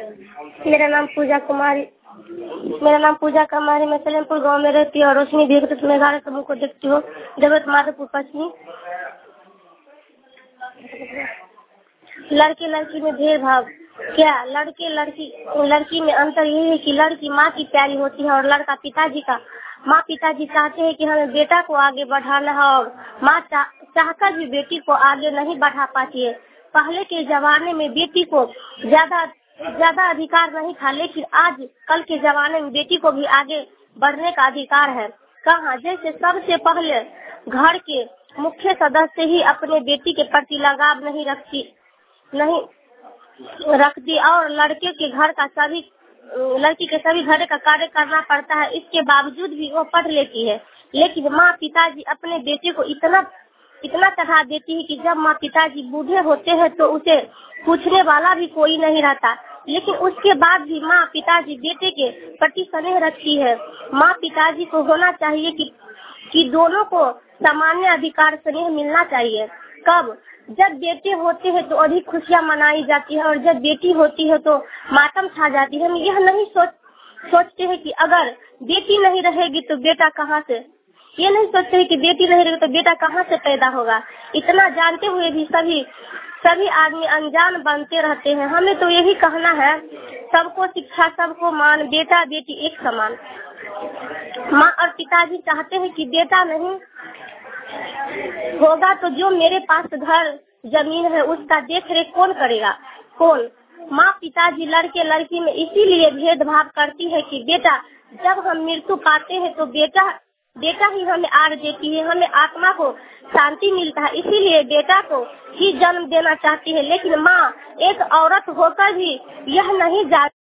मेरा नाम पूजा कुमारी मैं सलेमपुर गांव में रहती हूँ और रोशनी देखते तो मैं 11 समूह को देखती हूँ। जगत माधोपुर पश्चिमी। लड़के लड़की में भेदभाव क्या? लड़की में अंतर यही है कि लड़की माँ की प्यारी होती है और लड़का पिताजी का। माँ पिताजी चाहते हैं कि हमें बेटा को आगे बढ़ाना है और माँ चाहकर भी बेटी को आगे नहीं बढ़ा पाती है। पहले के जमाने में बेटी को ज्यादा अधिकार नहीं था, लेकिन आज कल के जमाने में बेटी को भी आगे बढ़ने का अधिकार है। कहाँ जैसे सबसे पहले घर के मुख्य सदस्य ही अपने बेटी के प्रति लगाव नहीं रखती और लड़की के सभी घर का कार्य करना पड़ता है। इसके बावजूद भी वो पढ़ लेती है, लेकिन माँ पिताजी अपने बेटे को इतना चढ़ा देती है कि जब माँ पिताजी बूढ़े होते हैं तो उसे पूछने वाला भी कोई नहीं रहता। लेकिन उसके बाद भी माँ पिताजी बेटे के प्रति स्नेह रखती है। माँ पिताजी को होना चाहिए कि दोनों को सामान्य अधिकार स्नेह मिलना चाहिए। कब? जब बेटे होते हैं तो अधिक खुशियाँ मनाई जाती है और जब बेटी होती है तो मातम छा जाती है। हम यह नहीं सोचते हैं कि अगर बेटी नहीं रहेगी तो बेटा कहाँ से, ये नहीं सोचते हैं कि बेटी नहीं रहेगी तो बेटा कहाँ से पैदा होगा। इतना जानते हुए भी सभी आदमी अनजान बनते रहते हैं। हमें तो यही कहना है, सबको शिक्षा, सबको मान, बेटा बेटी एक समान। माँ और पिताजी चाहते हैं कि बेटा नहीं होगा तो जो मेरे पास घर जमीन है उसका देख रेख कौन करेगा? कौन? माँ पिताजी लड़के लड़की में इसीलिए भेदभाव करती है कि बेटा जब हम मृत्यु पाते हैं तो बेटा ही हमें आर देती है, हमें आत्मा को शांति मिलता है, इसीलिए बेटा को ही जन्म देना चाहती है। लेकिन माँ एक औरत होकर भी यह नहीं जानती